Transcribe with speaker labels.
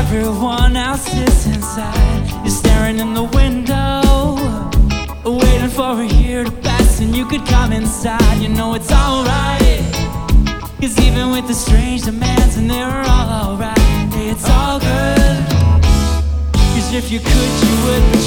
Speaker 1: everyone else is inside. You're staring in the window, waiting for a year to pass and you could come inside. You know it's alright, 'cause even with the strange demands, and they're all alright, hey, it's all good. 'Cause if you could, you would